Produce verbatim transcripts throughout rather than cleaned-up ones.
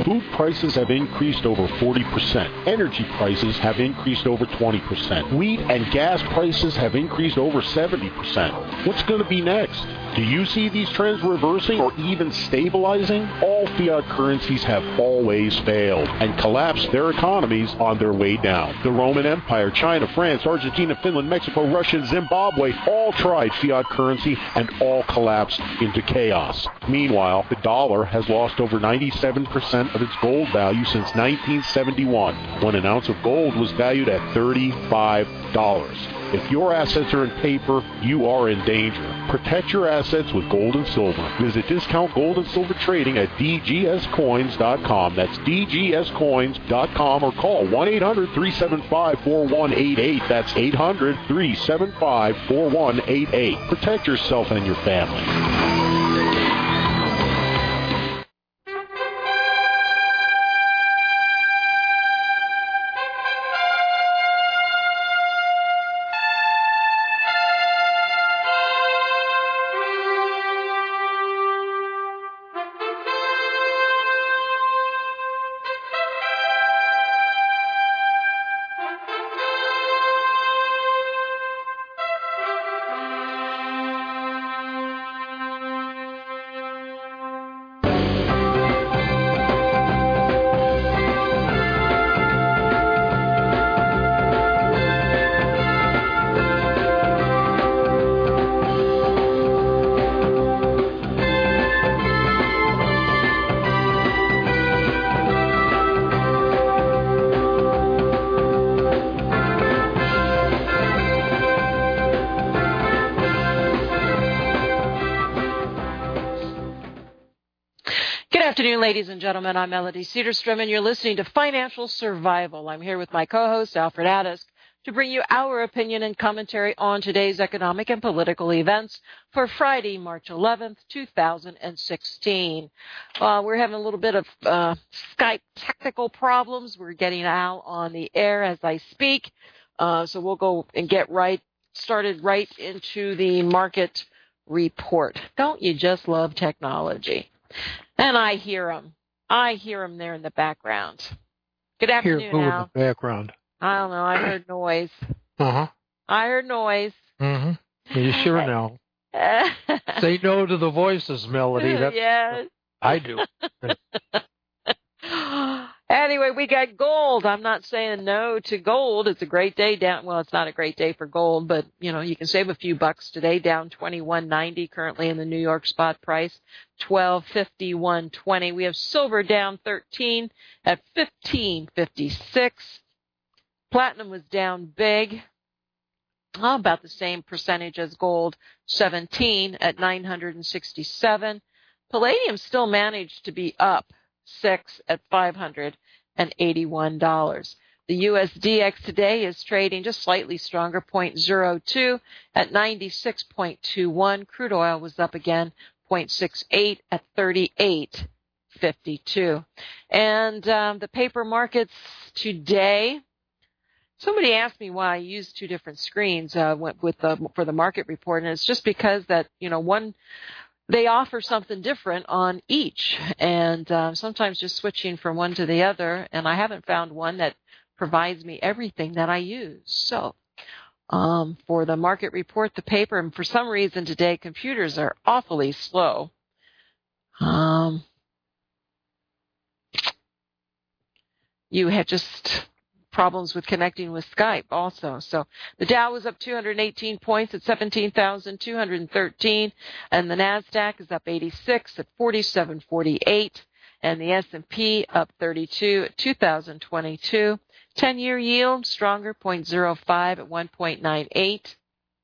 Food prices have increased over forty percent. Energy prices have increased over twenty percent. Wheat and gas prices have increased over seventy percent. What's going to be next? Do you see these trends reversing or even stabilizing? All fiat currencies have always failed and collapsed their economies on their way down. The Roman Empire, China, France, Argentina, Finland, Mexico, Russia, and Zimbabwe all tried fiat currency and all collapsed into chaos. Meanwhile, the dollar has lost over ninety-seven percent of its gold value since nineteen seventy-one, when an ounce of gold was valued at thirty-five dollars. If your assets are in paper, you are in danger. Protect your assets with gold and silver. Visit Discount Gold and Silver Trading at d g s coins dot com. That's d g s coins dot com, or call one eight hundred three seven five four one eight eight. That's eight hundred three seven five four one eight eight. Protect yourself and your family. Ladies and gentlemen, I'm Melody Cedarstrom, and you're listening to Financial Survival. I'm here with my co-host, Alfred Addis, to bring you our opinion and commentary on today's economic and political events for Friday, March eleventh, two thousand sixteen. Uh, we're having a little bit of uh, Skype technical problems. We're getting Al on the air as I speak, uh, so we'll go and get right started right into the market report. Don't you just love technology? And I hear him. I hear him there in the background. Good afternoon, Hear who Al. in the background? I don't know. I heard noise. Uh-huh. I heard noise. Mm-hmm. You sure know. Say no to the voices, Melody. That's yes. I do. Anyway, we got gold. I'm not saying no to gold. It's a great day down. Well, it's not a great day for gold, but, you know, you can save a few bucks today, down twenty-one ninety currently in the New York spot price, twelve fifty-one twenty. We have silver down thirteen at fifteen fifty-six. Platinum was down big, oh, about the same percentage as gold, seventeen at nine hundred sixty-seven. Palladium still managed to be up six at five hundred eighty-one dollars. The U S D X today is trading just slightly stronger, zero point zero two at ninety-six point two one. Crude oil was up again, zero point six eight at thirty-eight fifty-two. And um, the paper markets today, somebody asked me why I used two different screens uh, with the, for the market report, and it's just because that, you know, one, they offer something different on each, and uh, sometimes just switching from one to the other, and I haven't found one that provides me everything that I use. So um, for the market report, the paper, and for some reason today, computers are awfully slow. Um, you had just problems with connecting with Skype also. So the Dow was up two hundred eighteen points at seventeen thousand two hundred thirteen, and the NASDAQ is up eighty-six at forty-seven forty-eight, and the S and P up thirty-two at two thousand twenty-two. ten-year yield stronger, zero point zero five at one point nine eight.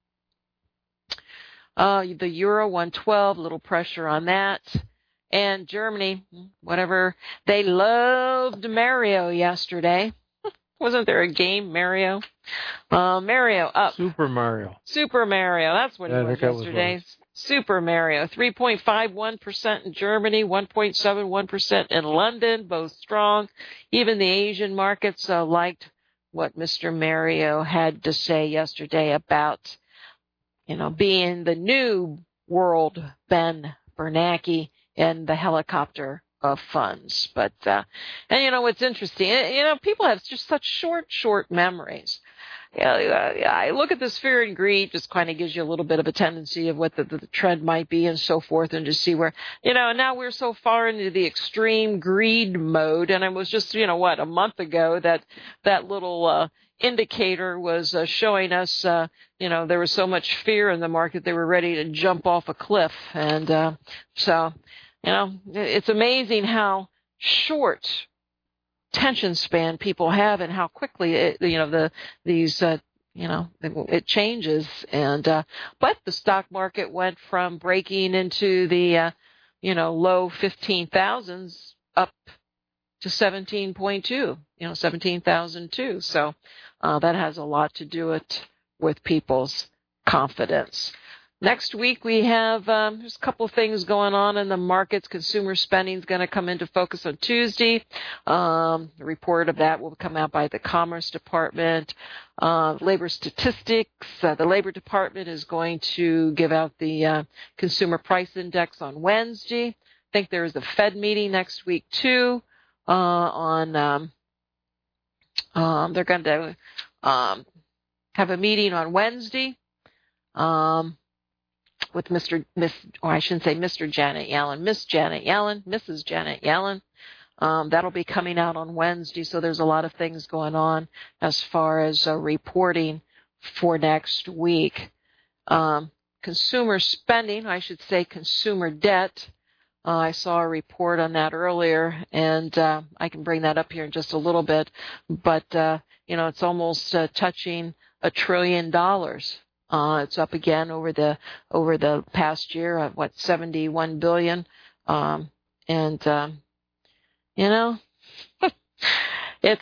Uh, the Euro one twelve, little pressure on that. And Germany, whatever, they loved Mario yesterday. Wasn't there a game, Mario? Uh, Mario up. Super Mario. Super Mario. That's what yeah, it was yesterday. Was Super Mario. three point five one percent in Germany, one point seven one percent in London, both strong. Even the Asian markets uh, liked what Mister Mario had to say yesterday about, you know, being the new world Ben Bernanke in the helicopter of funds. But, uh, and you know, what's interesting, you know, people have just such short, short memories. Yeah, I look at this fear and greed, just kind of gives you a little bit of a tendency of what the, the trend might be and so forth, and to see where, you know, now we're so far into the extreme greed mode, and it was just, you know, what, a month ago that that little uh, indicator was uh, showing us, uh, you know, there was so much fear in the market they were ready to jump off a cliff, and uh, so, you know, it's amazing how short attention span people have and how quickly it, you know the these uh, you know it, it changes, and uh, but the stock market went from breaking into the uh, you know low fifteen thousands up to seventeen point two, you know seventeen thousand two. So uh, that has a lot to do it with people's confidence. Next week, we have um, there's a couple of things going on in the markets. Consumer spending is going to come into focus on Tuesday. Um, the report of that will come out by the Commerce Department. Uh, labor statistics, uh, the Labor Department is going to give out the uh, Consumer Price Index on Wednesday. I think there is a Fed meeting next week, too, uh, on um, um, they're going to um, have a meeting on Wednesday. Um, with Mister Miss, or I shouldn't say Mister Janet Yellen, Miss Janet Yellen, Missus Janet Yellen. Um, that'll be coming out on Wednesday, so there's a lot of things going on as far as uh, reporting for next week. Um, consumer spending, I should say consumer debt. Uh, I saw a report on that earlier, and uh, I can bring that up here in just a little bit. But, uh, you know, it's almost uh, touching a trillion dollars. Uh, it's up again over the over the past year at what seventy-one billion, um, and um, you know, it's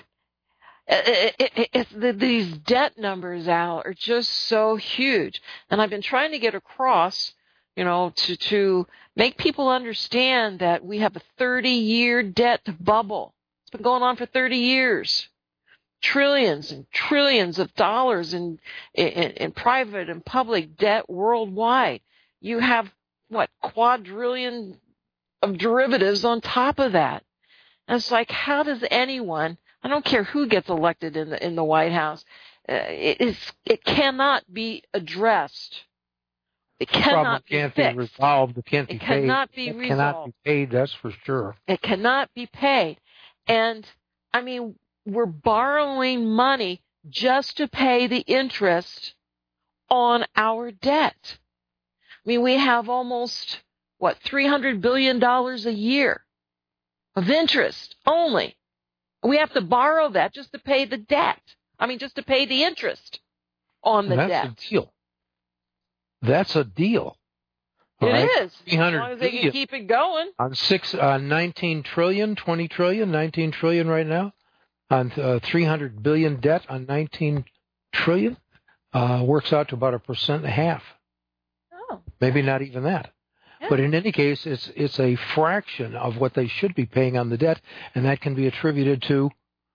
it, it, it's the, these debt numbers, Al, are just so huge, and I've been trying to get across, you know, to to make people understand that we have a thirty-year debt bubble. It's been going on for thirty years. Trillions and trillions of dollars in, in in private and public debt worldwide. You have, what, quadrillion of derivatives on top of that. And it's like, how does anyone, I don't care who gets elected in the in the White House, uh, it, is, it cannot be addressed. It cannot be can't fixed. be resolved. It can't be it paid. cannot be it resolved. cannot be paid, that's for sure. It cannot be paid. And, I mean, we're borrowing money just to pay the interest on our debt. I mean, we have almost, what, three hundred billion dollars a year of interest only. We have to borrow that just to pay the debt. I mean, just to pay the interest on the and that's debt. That's a deal. That's a deal. It right? is. As long as they can keep it going. On six, uh, nineteen trillion, twenty trillion, nineteen trillion right now. On uh, three hundred billion debt on nineteen trillion, uh, works out to about a percent and a half. Oh. Maybe not even that. Yeah. But in any case, it's it's a fraction of what they should be paying on the debt, and that can be attributed to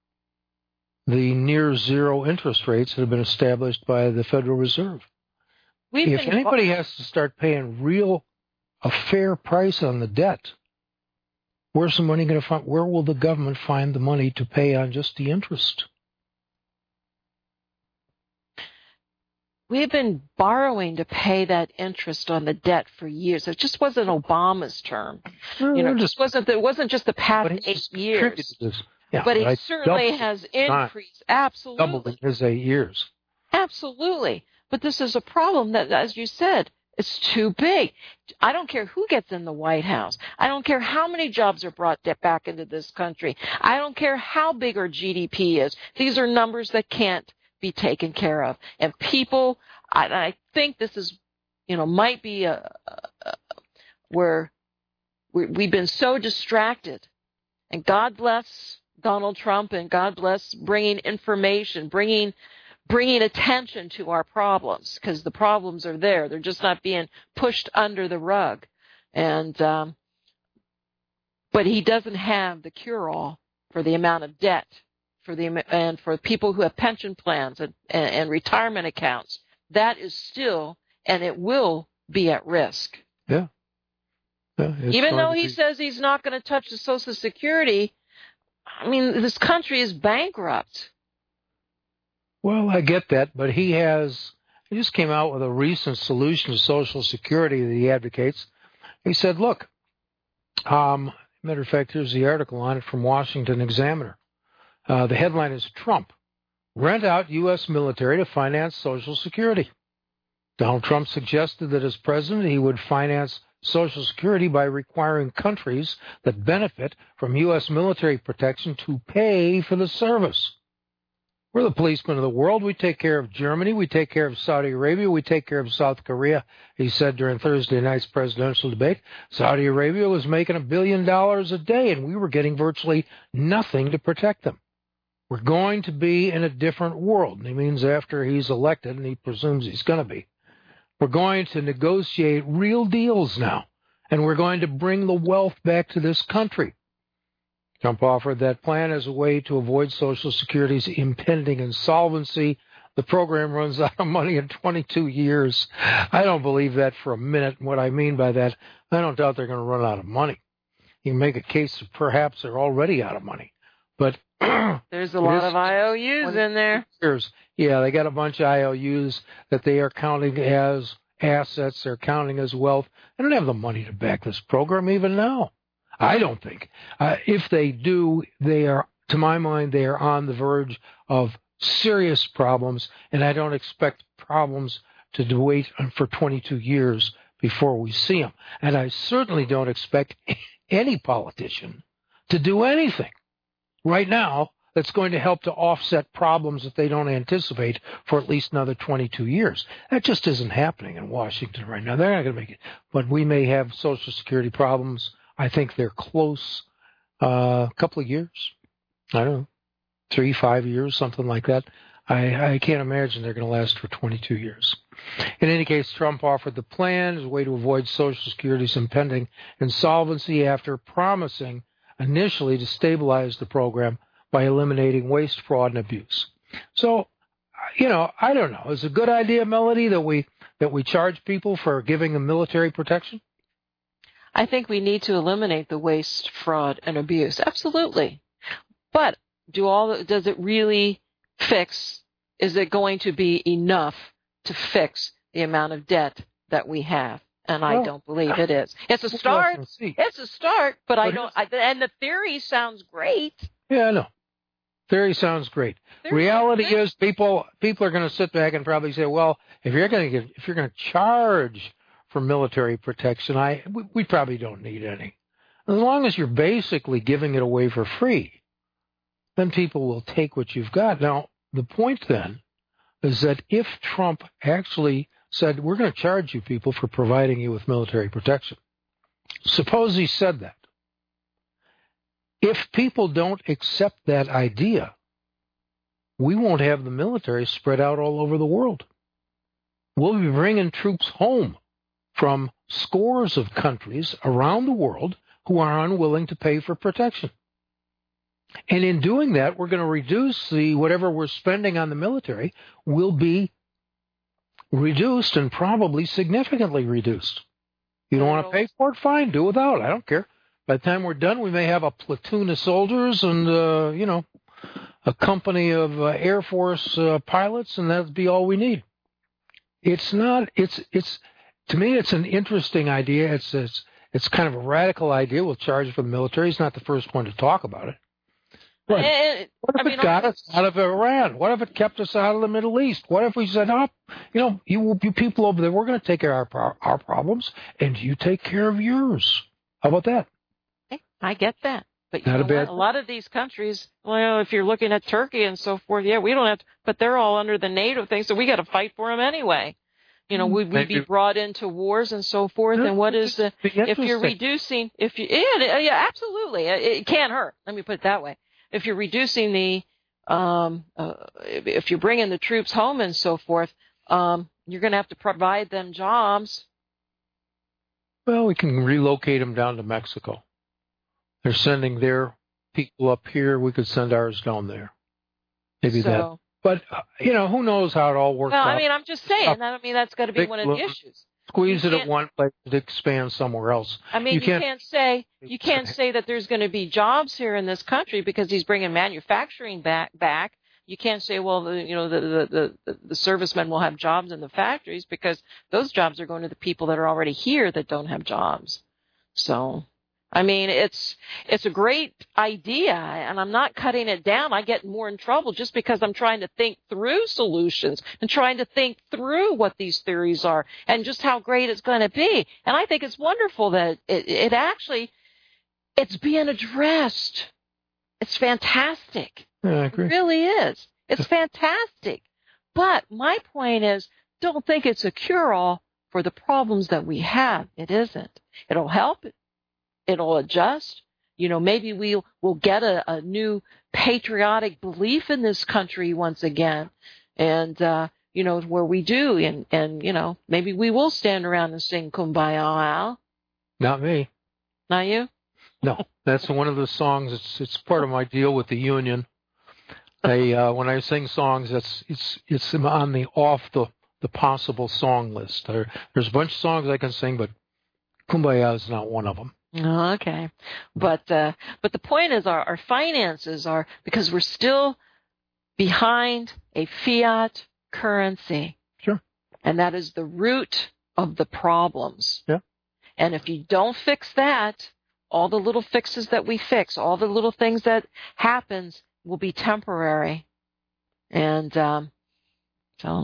the near zero interest rates that have been established by the Federal Reserve. We've if been anybody has to start paying real, a fair price on the debt, where's the money going to find? Where will the government find the money to pay on just the interest? We've been borrowing to pay that interest on the debt for years. It just wasn't Obama's term. Well, you know, it just wasn't. It wasn't just the past eight years. Yeah, but it right. certainly has increased. Absolutely, doubled in his eight years. Absolutely, but this is a problem that, as you said, it's too big. I don't care who gets in the White House. I don't care how many jobs are brought back into this country. I don't care how big our G D P is. These are numbers that can't be taken care of. And people, I, I think this is, you know, might be a, a, a where we, we've been so distracted. And God bless Donald Trump, and God bless bringing information, bringing bringing attention to our problems, because the problems are there. They're just not being pushed under the rug. And um, but he doesn't have the cure-all for the amount of debt for the and for people who have pension plans and, and, and retirement accounts. That is still, and it will be at risk. Yeah. Yeah, Even though he be... says he's not going to touch the Social Security, I mean, this country is bankrupt. Well, I get that, but he has, he just came out with a recent solution to Social Security that he advocates. He said, look, um, matter of fact, here's the article on it from Washington Examiner. Uh, the headline is Trump, rent out U S military to finance Social Security. Donald Trump suggested that as president, he would finance Social Security by requiring countries that benefit from U S military protection to pay for the service. We're the policemen of the world. We take care of Germany. We take care of Saudi Arabia. We take care of South Korea, he said during Thursday night's presidential debate. Saudi Arabia was making a billion dollars a day, and we were getting virtually nothing to protect them. We're going to be in a different world. And he means after he's elected, and he presumes he's going to be. We're going to negotiate real deals now, and we're going to bring the wealth back to this country. Trump offered that plan as a way to avoid Social Security's impending insolvency. The program runs out of money in twenty-two years. I don't believe that for a minute. And what I mean by that, I don't doubt they're going to run out of money. You can make a case that perhaps they're already out of money. But there's a lot of I O Us in there. Years. Yeah, they got a bunch of I O Us that they are counting as assets. They're counting as wealth. They don't have the money to back this program even now. I don't think. Uh, if they do, they are, to my mind, they are on the verge of serious problems, and I don't expect problems to wait for twenty-two years before we see them. And I certainly don't expect any politician to do anything right now that's going to help to offset problems that they don't anticipate for at least another twenty-two years. That just isn't happening in Washington right now. They're not going to make it. But we may have Social Security problems. I think they're close a uh, couple of years. I don't know, three, five years, something like that. I, I can't imagine they're going to last for twenty-two years. In any case, Trump offered the plan as a way to avoid Social Security's impending insolvency after promising initially to stabilize the program by eliminating waste, fraud, and abuse. So, you know, I don't know. Is it a good idea, Melody, that we that we charge people for giving them military protection? I think we need to eliminate the waste, fraud, and abuse. Absolutely. But do all does it really fix? Is it going to be enough to fix the amount of debt that we have? And I well, don't believe it is. It's a start. It's a start, but, but I don't. I, and the theory sounds great. Yeah, I know. Theory sounds great. Theory Reality great. is people people are going to sit back and probably say, well, if you're going to get, if you're going to charge for military protection, I we, we probably don't need any. As long as you're basically giving it away for free, then people will take what you've got. Now, the point then is that if Trump actually said, we're going to charge you people for providing you with military protection, suppose he said that. If people don't accept that idea, we won't have the military spread out all over the world. We'll be bringing troops home from scores of countries around the world who are unwilling to pay for protection. And in doing that, we're going to reduce the whatever we're spending on the military will be reduced and probably significantly reduced. You don't want to pay for it? Fine, do without. I don't care. By the time we're done, we may have a platoon of soldiers and, uh, you know, a company of uh, Air Force uh, pilots, and that'd be all we need. It's not, it's, it's, to me, it's an interesting idea. It's, it's, it's kind of a radical idea. We'll charge for the military. He's not the first one to talk about it. But it, what if I mean, it got us out of Iran? What if it kept us out of the Middle East? What if we said, oh, you know, you, you people over there, we're going to take care of our, our problems, and you take care of yours. How about that? I get that. But you Not know a, bad what? A lot of these countries, well, if you're looking at Turkey and so forth, yeah, we don't have to, but they're all under the NATO thing, so we got to fight for them anyway. You know, would we be brought into wars and so forth? And what is the, if you're reducing, if you, yeah, yeah, absolutely. It, it can't hurt. Let me put it that way. If you're reducing the, um, uh, if you're bringing the troops home and so forth, um, you're going to have to provide them jobs. Well, we can relocate them down to Mexico. They're sending their people up here. We could send ours down there. Maybe so, that. But, uh, you know, who knows how it all works well, out. I mean, I'm just saying. That, I mean, that's got to be one of the issues. Squeeze it at one place to expand somewhere else. I mean, you, you can't, can't say you can't say that there's going to be jobs here in this country because he's bringing manufacturing back. back. You can't say, well, the, you know, the, the, the, the servicemen will have jobs in the factories because those jobs are going to the people that are already here that don't have jobs. So, I mean, it's it's a great idea, and I'm not cutting it down. I get more in trouble just because I'm trying to think through solutions and trying to think through what these theories are and just how great it's going to be. And I think it's wonderful that it, it actually, it's being addressed. It's fantastic. Yeah, I agree. It really is. It's fantastic. But my point is, don't think it's a cure-all for the problems that we have. It isn't. It'll help. It'll adjust. You know, maybe we'll, we'll get a, a new patriotic belief in this country once again. And, uh, you know, where we do. And, and, you know, maybe we will stand around and sing Kumbaya, Al. Not me. Not you? No. That's one of the songs. It's it's part of my deal with the union. I, uh, when I sing songs, that's it's it's on the off the, the possible song list. There, there's a bunch of songs I can sing, but Kumbaya is not one of them. Oh, okay, but uh, but the point is, our, our finances are because we're still behind a fiat currency. Sure, and that is the root of the problems. Yeah, and if you don't fix that, all the little fixes that we fix, all the little things that happens will be temporary. And um, so...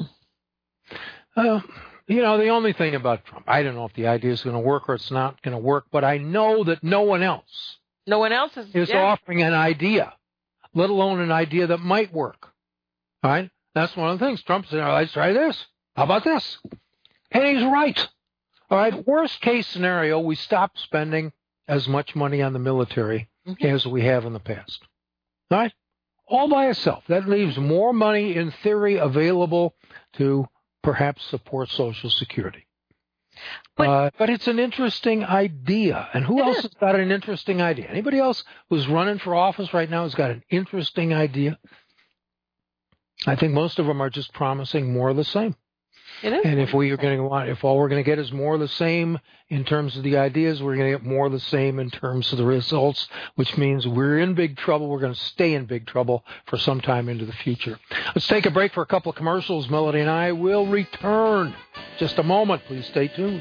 Uh, you know, the only thing about Trump, I don't know if the idea is going to work or it's not going to work, but I know that no one else, no one else is, is yeah. offering an idea, let alone an idea that might work. All right? That's one of the things. Trump said, oh, let's try this. How about this? And he's right. All right? Worst case scenario, we stop spending as much money on the military mm-hmm. as we have in the past. All right? All by itself. That leaves more money, in theory, available to perhaps support Social Security. But, uh, but it's an interesting idea. And who else is. has got an interesting idea? Anybody else who's running for office right now has got an interesting idea? I think most of them are just promising more of the same. It is. And if we are going to want, if all we're going to get is more of the same in terms of the ideas, we're going to get more of the same in terms of the results, which means we're in big trouble. We're going to stay in big trouble for some time into the future. Let's take a break for a couple of commercials. Melody and I will return. Just a moment. Please stay tuned.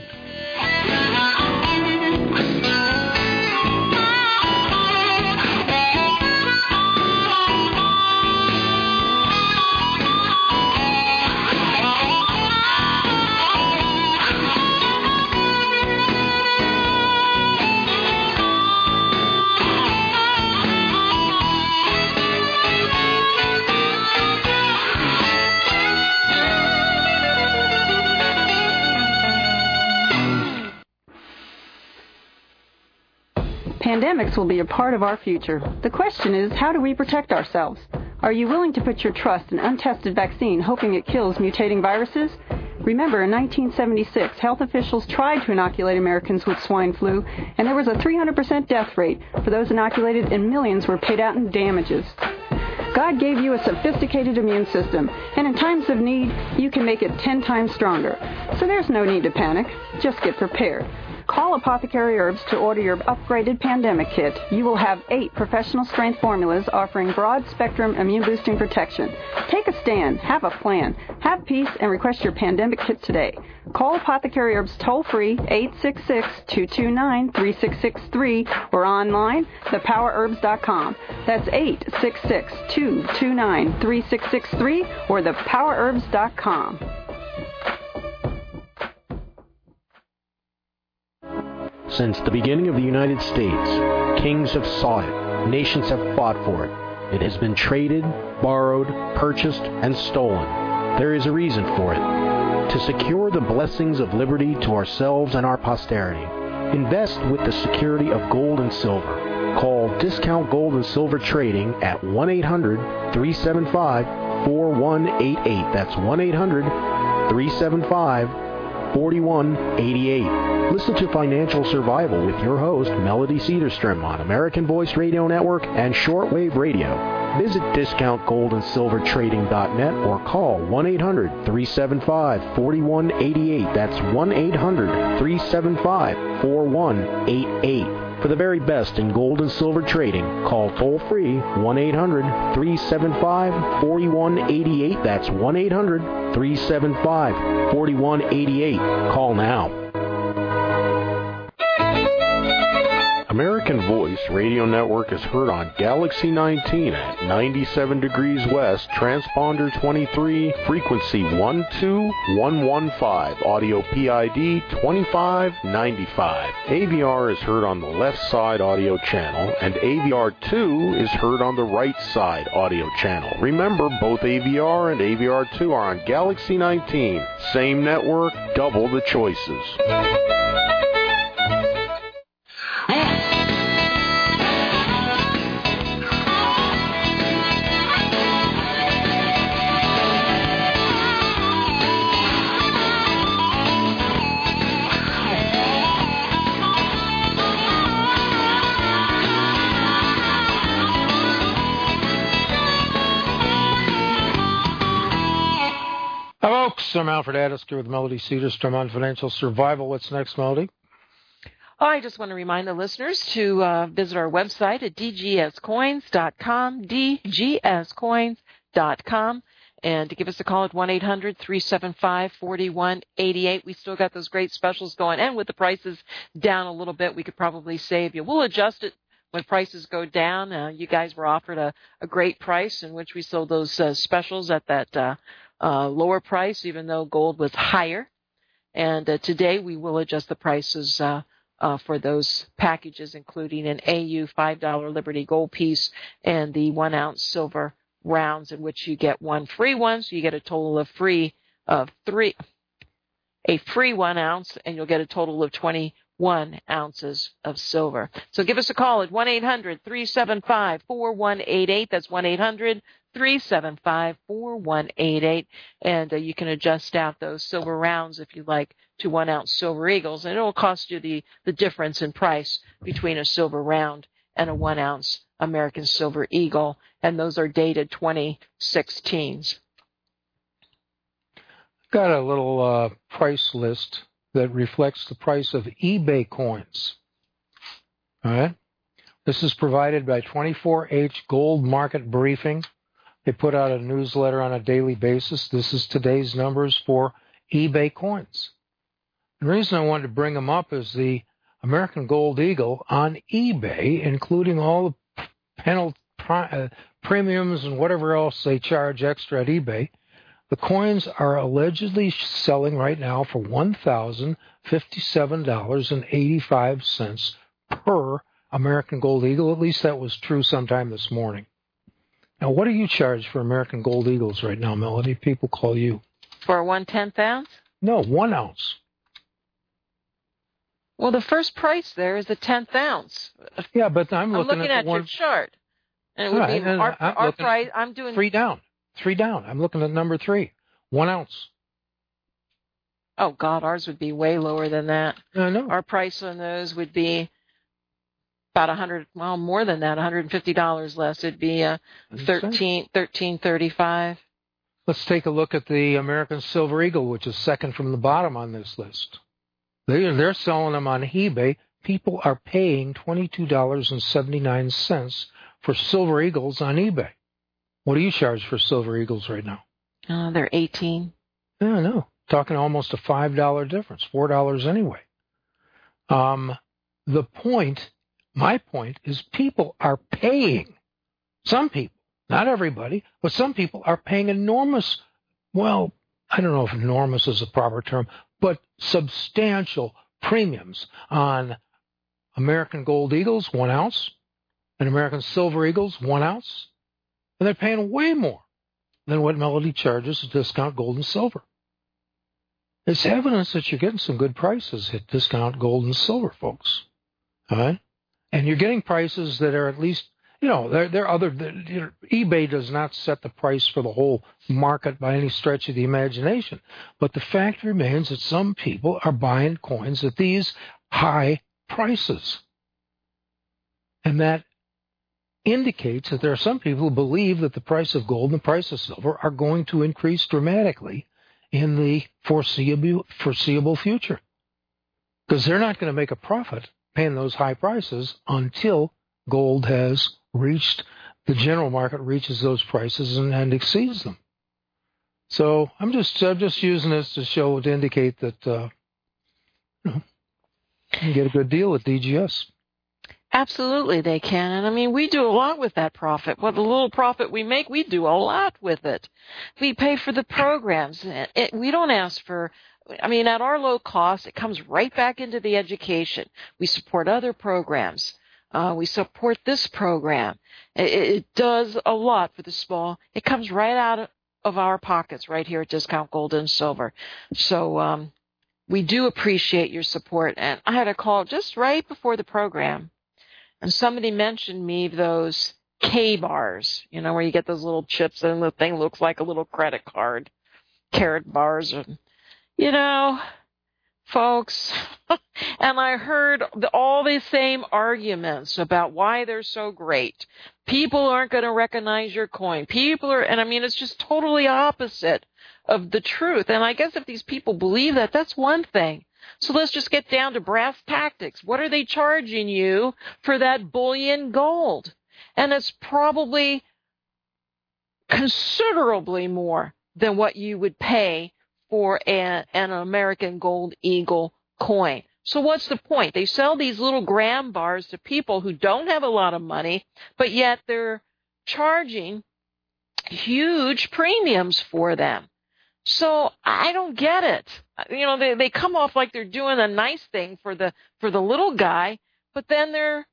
Pandemics will be a part of our future. The question is, how do we protect ourselves? Are you willing to put your trust in untested vaccine, hoping it kills mutating viruses? Remember, in nineteen seventy-six, health officials tried to inoculate Americans with swine flu, and there was a three hundred percent death rate for those inoculated, and millions were paid out in damages. God gave you a sophisticated immune system, and in times of need, you can make it ten times stronger. So there's no need to panic. Just get prepared. Call Apothecary Herbs to order your upgraded pandemic kit. You will have eight professional-strength formulas offering broad-spectrum immune-boosting protection. Take a stand. Have a plan. Have peace and request your pandemic kit today. Call Apothecary Herbs toll-free eight six six, two two nine, three six six three or online, the power herbs dot com. That's eight six six, two two nine, three six six three or the power herbs dot com. Since the beginning of the United States, kings have sought it, nations have fought for it. It has been traded, borrowed, purchased, and stolen. There is a reason for it. To secure the blessings of liberty to ourselves and our posterity, invest with the security of gold and silver. Call Discount Gold and Silver Trading at one eight hundred, three seven five, four one eight eight. That's one eight hundred, three seven five, four one eight eight. Listen to Financial Survival with your host, Melody Cedarstrom, on American Voice Radio Network and Shortwave Radio. Visit discount gold and silver trading dot net or call one eight hundred, three seven five, four one eight eight. That's one eight hundred, three seven five, four one eight eight. For the very best in gold and silver trading, call toll-free one eight hundred, three seven five, four one eight eight. That's one eight hundred, three seven five, four one eight eight. Call now. American Voice Radio Network is heard on Galaxy nineteen at ninety-seven degrees west, transponder twenty-three, frequency one two one one five, audio P I D twenty-five ninety-five. A V R is heard on the left side audio channel, and A V R two is heard on the right side audio channel. Remember, both A V R and A V R two are on Galaxy nineteen. Same network, double the choices. Folks, I'm Alfred Addister with Melody Cedarstrom on Financial Survival. What's next, Melody? Oh, I just want to remind the listeners to uh, visit our website at d g s coins dot com, d g s coins dot com, and to give us a call at one eight hundred, three seven five, four one eight eight. We still got those great specials going, and with the prices down a little bit, we could probably save you. We'll adjust it when prices go down. Uh, you guys were offered a, a great price in which we sold those uh, specials at that uh, uh, lower price, even though gold was higher. And uh, today we will adjust the prices uh, uh, for those packages, including an A U five dollar Liberty gold piece and the one ounce silver rounds, in which you get one free one. So you get a total of free of three, a free one ounce, and you'll get a total of twenty-one ounces of silver. So give us a call at one eight hundred, three seven five, four one eight eight. That's one eight hundred, three seven five, four one eight eight. And uh, you can adjust out those silver rounds if you like to one ounce silver eagles. And it will cost you the, the difference in price between a silver round and a one ounce American silver eagle. And those are dated twenty sixteens. Got a little uh, price list that reflects the price of eBay coins. All right. This is provided by twenty-four H Gold Market Briefing. They put out a newsletter on a daily basis. This is today's numbers for eBay coins. The reason I wanted to bring them up is the American Gold Eagle on eBay, including all the penalty, uh, premiums and whatever else they charge extra at eBay. The coins are allegedly selling right now for one thousand fifty-seven dollars and eighty-five cents per American Gold Eagle. At least that was true sometime this morning. Now, what do you charge for American Gold Eagles right now, Melody? People call you. For a one-tenth ounce? No, one ounce. Well, the first price there is a tenth ounce. Yeah, but I'm I'm looking, looking at, at the one... your chart. And it would right, be and our, I'm our looking price. I'm doing three down. Three down. I'm looking at number three. One ounce. Oh, God, ours would be way lower than that. I know. Our price on those would be about a hundred, well, more than that, one hundred fifty dollars less. It'd be a thirteen, thirteen thirty-five. Let's take a look at the American Silver Eagle, which is second from the bottom on this list. They, they're selling them on eBay. People are paying twenty-two dollars and seventy-nine cents for Silver Eagles on eBay. What do you charge for Silver Eagles right now? Uh, they're eighteen. Yeah, I know. Talking almost a five dollar difference, four dollars anyway. Um, the point, my point, is people are paying. Some people, not everybody, but some people are paying enormous, well, I don't know if enormous is a proper term, but substantial premiums on American Gold Eagles, one ounce, and American Silver Eagles, one ounce. And they're paying way more than what Melody charges to discount gold and silver. It's evidence that you're getting some good prices at discount gold and silver, folks. All right? And you're getting prices that are at least, you know, there, there are other, you know, eBay does not set the price for the whole market by any stretch of the imagination. But the fact remains that some people are buying coins at these high prices. And that indicates that there are some people who believe that the price of gold and the price of silver are going to increase dramatically in the foreseeable, foreseeable future. Because they're not going to make a profit paying those high prices until gold has reached, the general market reaches those prices and, and exceeds them. So I'm just I'm just using this to show, to indicate that uh, you know, you can get a good deal at D G S. Absolutely, they can. And I mean, we do a lot with that profit. What the little profit we make, we do a lot with it. We pay for the programs. It, it, we don't ask for, I mean, at our low cost, it comes right back into the education. We support other programs. Uh, we support this program. It, it does a lot for the small. It comes right out of our pockets right here at Discount Gold and Silver. So um, we do appreciate your support. And I had a call just right before the program, and somebody mentioned me those K-bars, you know, where you get those little chips and the thing looks like a little credit card, carrot bars. And, you know, folks, and I heard the, all the same arguments about why they're so great. People aren't going to recognize your coin. People are, and I mean, it's just totally opposite of the truth. And I guess if these people believe that, that's one thing. So let's just get down to brass tactics. What are they charging you for that bullion gold? And it's probably considerably more than what you would pay for a, an American Gold Eagle coin. So what's the point? They sell these little gram bars to people who don't have a lot of money, but yet they're charging huge premiums for them. So I don't get it. You know, they they come off like they're doing a nice thing for the for the little guy, but then they're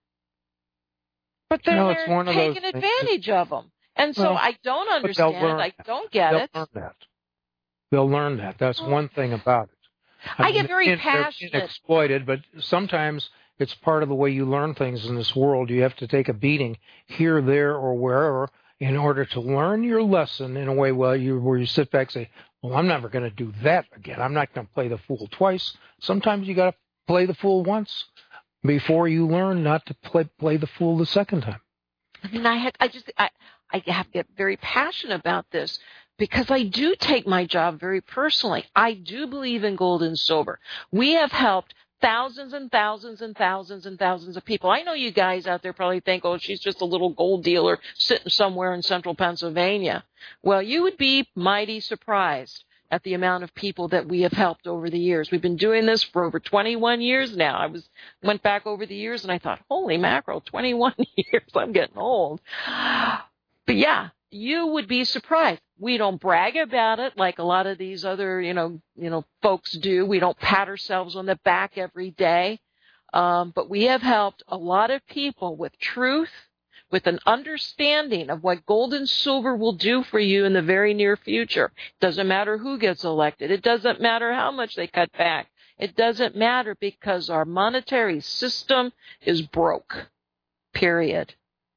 but then No, they're taking advantage of them. And so well, I don't understand. I don't get they'll it. Learn that. They'll learn that. That's one thing about it. I, I mean, get very they're passionate. Being exploited, but sometimes it's part of the way you learn things in this world. You have to take a beating here, there, or wherever in order to learn your lesson in a way where you, where you sit back and say, well, I'm never going to do that again. I'm not going to play the fool twice. Sometimes you got to play the fool once before you learn not to play play the fool the second time. I mean, I had, I just, I, I have to get very passionate about this because I do take my job very personally. I do believe in gold and silver. We have helped thousands and thousands and thousands and thousands of people. I know you guys out there probably think, oh, she's just a little gold dealer sitting somewhere in central Pennsylvania. Well, you would be mighty surprised at the amount of people that we have helped over the years. We've been doing this for over twenty-one years now. I was went back over the years and I thought, holy mackerel, twenty-one years, I'm getting old. But yeah, you would be surprised. We don't brag about it like a lot of these other, you know, you know, folks do. We don't pat ourselves on the back every day. Um, but we have helped a lot of people with truth, with an understanding of what gold and silver will do for you in the very near future. It doesn't matter who gets elected. It doesn't matter how much they cut back. It doesn't matter because our monetary system is broke, period.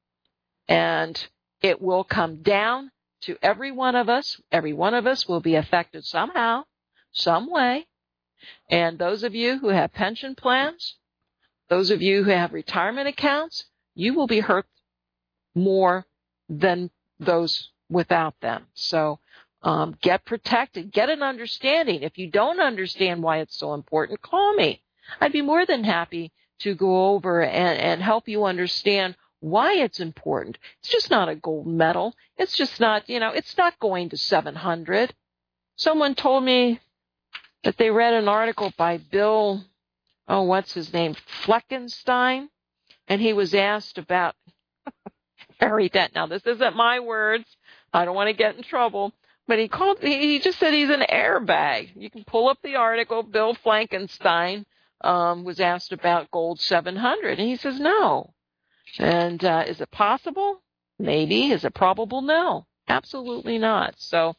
And it will come down to every one of us. Every one of us will be affected somehow, some way. And those of you who have pension plans, those of you who have retirement accounts, you will be hurt more than those without them. So um, get protected. Get an understanding. If you don't understand why it's so important, call me. I'd be more than happy to go over and, and help you understand why it's important. It's just not a gold medal. It's just not, you know, it's not going to seven hundred. Someone told me that they read an article by Bill, oh, what's his name, Fleckenstein, and he was asked about Harry Dent. Now, this isn't my words. I don't want to get in trouble. But he called, he just said he's an airbag. You can pull up the article. Bill Fleckenstein um, was asked about gold seven hundred, and he says no. And uh, is it possible? Maybe. Is it probable? No, absolutely not. So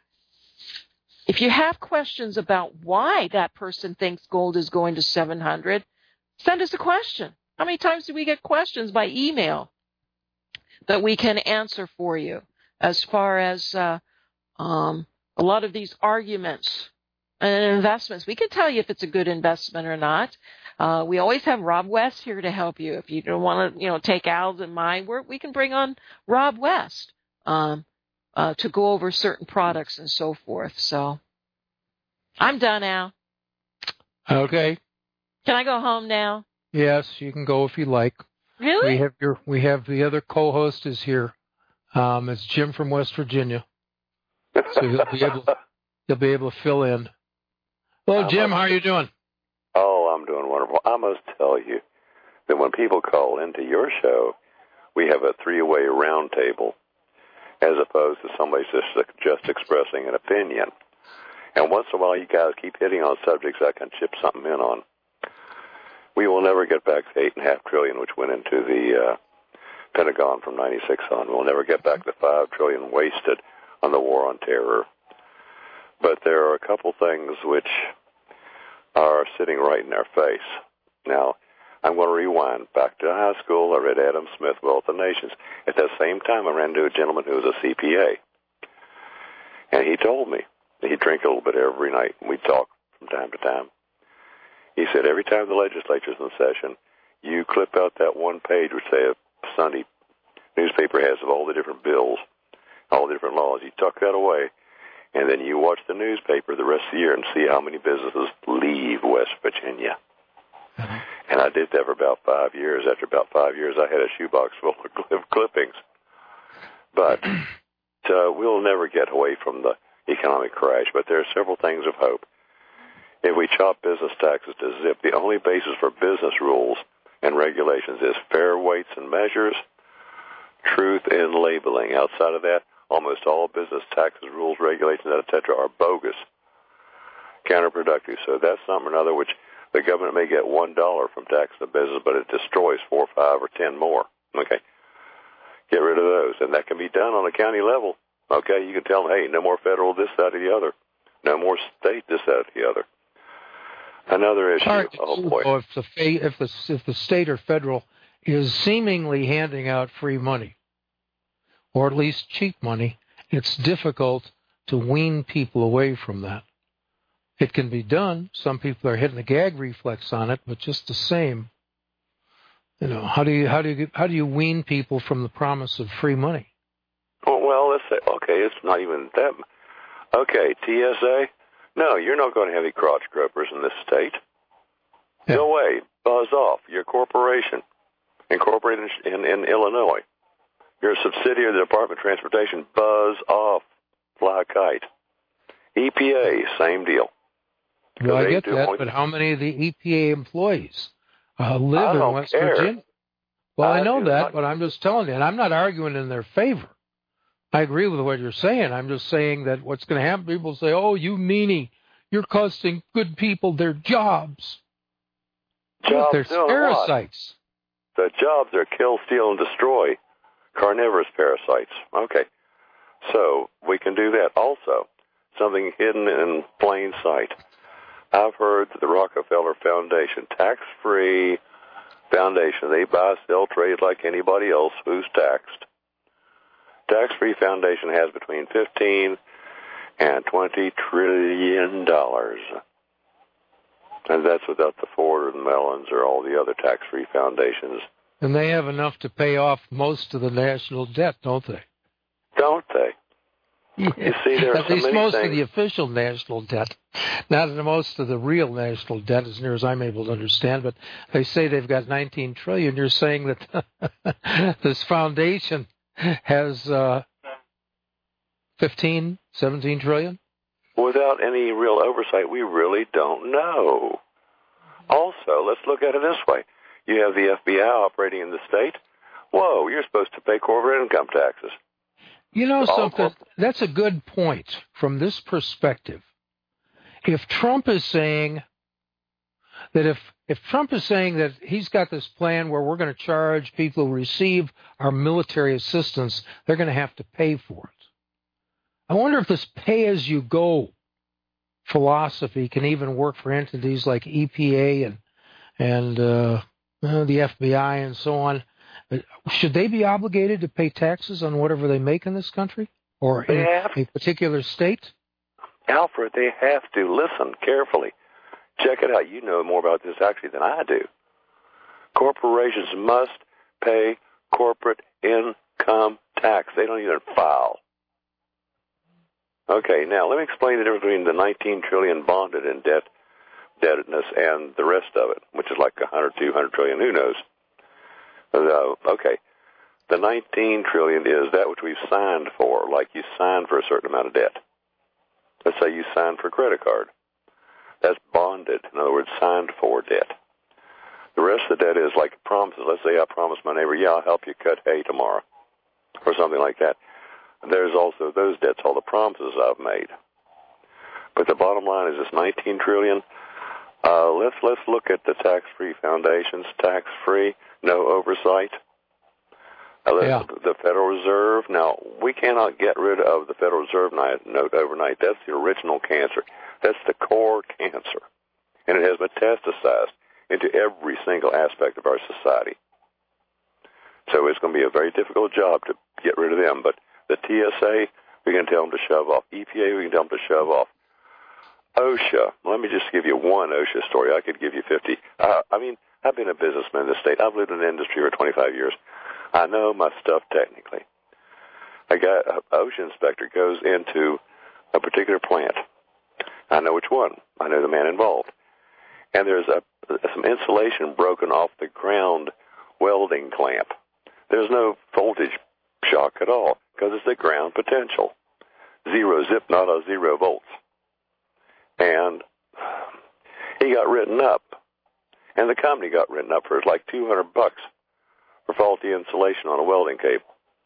if you have questions about why that person thinks gold is going to seven hundred, send us a question. How many times do we get questions by email? that we can answer for you as far as uh, um, a lot of these arguments and investments. We can tell you if it's a good investment or not. Uh, we always have Rob West here to help you. If you don't want to, you know, take Al's and mine, we're, we can bring on Rob West um, uh, to go over certain products and so forth. So I'm done, Al. Okay. Can I go home now? Yes, you can go if you like. Really? We have your we have the other co-host is here. Um, it's Jim from West Virginia, so he'll be able he'll be able to fill in. Hello, Jim. How are you doing? Oh, I'm doing wonderful. I must tell you that when people call into your show, we have a three-way round table, as opposed to somebody just just expressing an opinion. And once in a while, you guys keep hitting on subjects I can chip something in on. We will never get back to eight and a half trillion, which went into the uh, Pentagon from ninety-six on. We'll never get back to five trillion wasted on the war on terror. But there are a couple things which are sitting right in our face. Now, I'm going to rewind back to high school. I read Adam Smith, Wealth of Nations. At that same time, I ran into a gentleman who was a C P A, and he told me that he'd drink a little bit every night, and we'd talk from time to time. He said, every time the legislature's in session, you clip out that one page which say a Sunday newspaper has of all the different bills, all the different laws. You tuck that away, and then you watch the newspaper the rest of the year and see how many businesses leave West Virginia. Mm-hmm. And I did that for about five years. After about five years, I had a shoebox full of clippings. But uh, we'll never get away from the economic crash, but there are several things of hope. If we chop business taxes to zip, the only basis for business rules and regulations is fair weights and measures, truth in labeling. Outside of that, almost all business taxes, rules, regulations, et cetera, are bogus, counterproductive. So that's something or another which the government may get one dollar from taxing the business, but it destroys four, five, or ten more. Okay, get rid of those, and that can be done on a county level. Okay, you can tell them, hey, no more federal this, that, or the other, no more state this, that, or the other. Another issue. Right. Oh boy! So if the if the if the state or federal is seemingly handing out free money, or at least cheap money, it's difficult to wean people away from that. It can be done. Some people are hitting the gag reflex on it, but just the same, you know, how do you how do you how do you wean people from the promise of free money? Oh, well, let's say okay, it's not even that. Okay, T S A. No, you're not going to have any crotch gropers in this state. Yeah. No way. Buzz off. You're a corporation incorporated in, in, in Illinois. You're a subsidiary of the Department of Transportation. Buzz off. Fly a kite. E P A, same deal. Well, I get that, but how many of the E P A employees uh, live in West care. Virginia? Well, I, I know that, not. But I'm just telling you, and I'm not arguing in their favor. I agree with what you're saying. I'm just saying that what's going to happen, people say, oh, you meanie, you're costing good people their jobs. Jobs They're parasites. What? The jobs are kill, steal, and destroy. Carnivorous parasites. Okay. So we can do that. Also, something hidden in plain sight. I've heard that the Rockefeller Foundation, tax-free foundation, they buy, sell, trade like anybody else who's taxed. Tax-free foundation has between fifteen and twenty trillion dollars, and that's without the Ford and Mellons or all the other tax-free foundations. And they have enough to pay off most of the national debt, don't they? Don't they? Yeah. You see, there are at so least many most things. of the official national debt, not most of the real national debt, as near as I'm able to understand. But they say they've got nineteen trillion. You're saying that this foundation has uh, fifteen, seventeen trillion? Without any real oversight, we really don't know. Also, let's look at it this way. You have the F B I operating in the state. Whoa, you're supposed to pay corporate income taxes. You know All something? corporate. That's a good point from this perspective. If Trump is saying that if, if Trump is saying that he's got this plan where we're going to charge people who receive our military assistance, they're going to have to pay for it. I wonder if this pay-as-you-go philosophy can even work for entities like E P A and and uh, uh, the F B I and so on. Should they be obligated to pay taxes on whatever they make in this country or in a particular state? Alfred, they have to. Listen carefully. Check it out. You know more about this actually than I do. Corporations must pay corporate income tax. They don't even file. Okay, now let me explain the difference between the nineteen trillion bonded in debt, indebtedness and the rest of it, which is like one hundred, two hundred trillion, who knows? Uh, okay, the nineteen trillion is that which we've signed for, like you signed for a certain amount of debt. Let's say you signed for a credit card. That's bonded, in other words, signed for debt. The rest of the debt is like promises. Let's say I promise my neighbor, yeah, I'll help you cut hay tomorrow, or something like that. There's also those debts, all the promises I've made. But the bottom line is this nineteen trillion. Uh, let's let's look at the tax-free foundations, tax-free, no oversight. Uh, yeah. The Federal Reserve. Now, we cannot get rid of the Federal Reserve note overnight. That's the original cancer. That's the core cancer. And it has metastasized into every single aspect of our society. So it's going to be a very difficult job to get rid of them. But the T S A, we can tell them to shove off. E P A, we can tell them to shove off. OSHA, let me just give you one OSHA story. I could give you fifty. Uh, I mean, I've been a businessman in this state. I've lived in the industry for twenty-five years. I know my stuff technically. A guy, an OSHA inspector goes into a particular plant. I know which one. I know the man involved. And there's a, some insulation broken off the ground welding clamp. There's no voltage shock at all because it's the ground potential. Zero zip, not a zero volts. And he got written up. And the company got written up for like two hundred bucks for faulty insulation on a welding cable.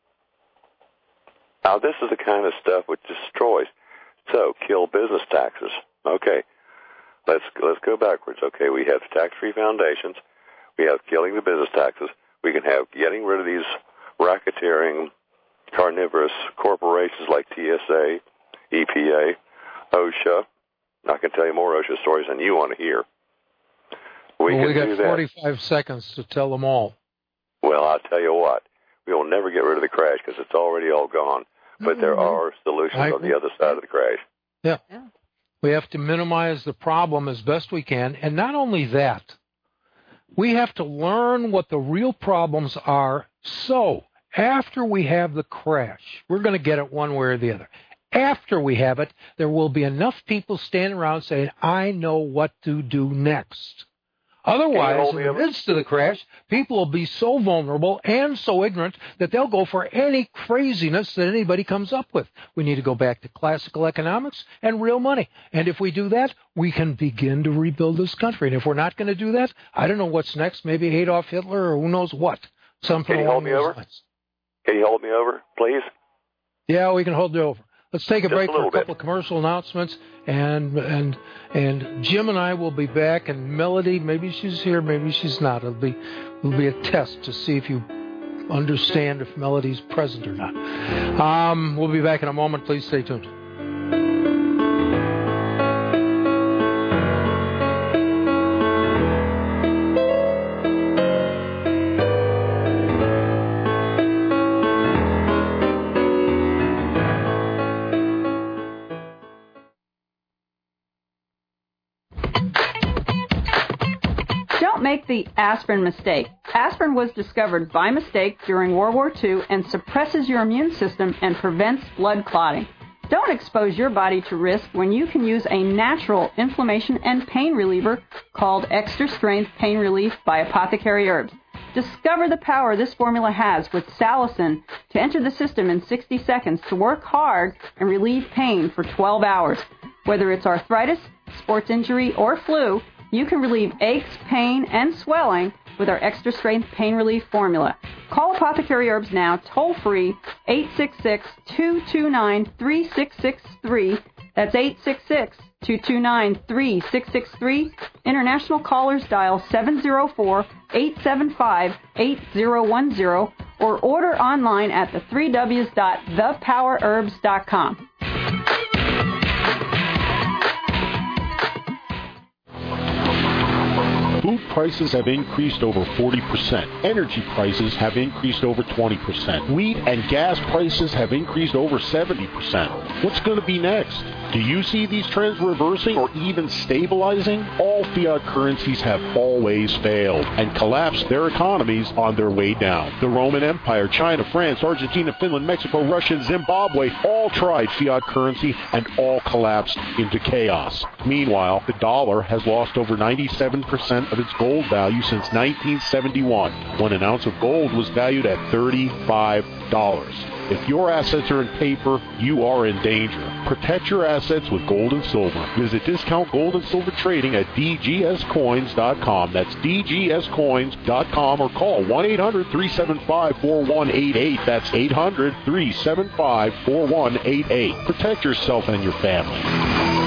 Now, this is the kind of stuff which destroys. So, kill business taxes. Okay, let's let's go backwards. Okay, we have tax-free foundations. We have killing the business taxes. We can have getting rid of these racketeering, carnivorous corporations like T S A, E P A, OSHA. I can tell you more OSHA stories than you want to hear. We, well, can we got do that. forty-five seconds to tell them all. Well, I'll tell you what. We will never get rid of the crash because it's already all gone. But mm-hmm. there are solutions I, on the other side of the crash. Yeah. yeah. We have to minimize the problem as best we can. And not only that, we have to learn what the real problems are. So after we have the crash, we're going to get it one way or the other. After we have it, there will be enough people standing around saying, I know what to do next. Otherwise, in the midst of the crash, people will be so vulnerable and so ignorant that they'll go for any craziness that anybody comes up with. We need to go back to classical economics and real money. And if we do that, we can begin to rebuild this country. And if we're not going to do that, I don't know what's next. Maybe Adolf Hitler or who knows what. Something Can you hold me over? Lines. Can you hold me over, please? Yeah, we can hold you over. Let's take a Just break a for a couple bit. of commercial announcements, and and and Jim and I will be back. And Melody, maybe she's here, maybe she's not. It'll be it'll be a test to see if you understand if Melody's present or not. Um, we'll be back in a moment. Please stay tuned. Make the aspirin mistake. Aspirin was discovered by mistake during World War Two and suppresses your immune system and prevents blood clotting. Don't expose your body to risk when you can use a natural inflammation and pain reliever called Extra Strength Pain Relief by Apothecary Herbs. Discover the power this formula has with salicin to enter the system in sixty seconds to work hard and relieve pain for twelve hours. Whether it's arthritis, sports injury, or flu, you can relieve aches, pain, and swelling with our Extra Strength Pain Relief formula. Call Apothecary Herbs now, toll-free, eight six six, two two nine, three six six three. That's eight six six, two two nine, three six six three. International callers dial seven zero four, eight seven five, eight zero one zero or order online at the three W's dot the power herbs dot com. Food prices have increased over forty percent. Energy prices have increased over twenty percent. Wheat and gas prices have increased over seventy percent. What's going to be next? Do you see these trends reversing or even stabilizing? All fiat currencies have always failed and collapsed their economies on their way down. The Roman Empire, China, France, Argentina, Finland, Mexico, Russia, and Zimbabwe all tried fiat currency and all collapsed into chaos. Meanwhile, the dollar has lost over ninety-seven percent of its gold value since nineteen seventy-one, when an ounce of gold was valued at thirty-five dollars. If your assets are in paper, you are in danger. Protect your assets with gold and silver. Visit Discount Gold and Silver Trading at D G S coins dot com. That's D G S coins dot com, or call one eight hundred three seven five four one eight eight. That's eight hundred three seven five four one eight eight. Protect yourself and your family.